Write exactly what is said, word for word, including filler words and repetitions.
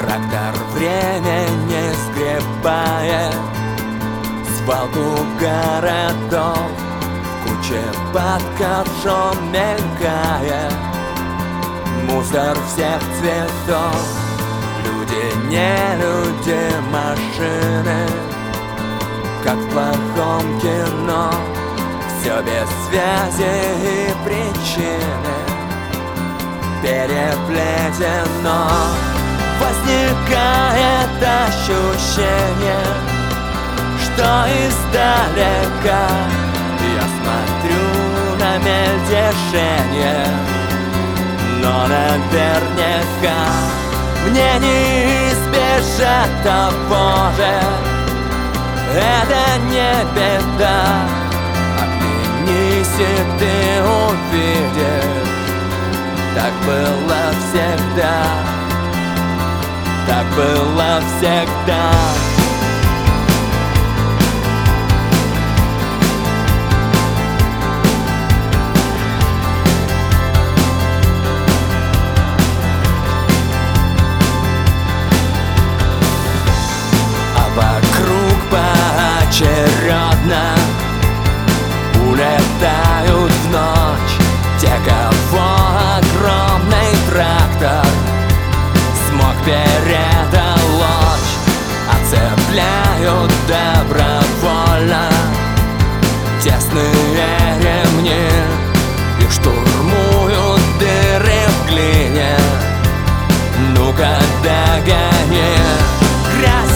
Трактор времени сгребает свалку городов, в куче под ковшом мелькает мусор всех цветов. Люди, не люди, машины, как в плохом кино. Все без связи и причины переплетено. Возникает ощущение, что издалека я смотрю на мельтешение, но наверняка мне не избежать того же. Это не беда, оглянись и ты увидишь. Так было всегда, так было всегда. А вокруг поочередно улетают в ночь те, кого огромный трактор смог передолочь. Оцепляют добровольно тесные ремни и штурмуют дыры в глине. Ну-ка догони. Грязь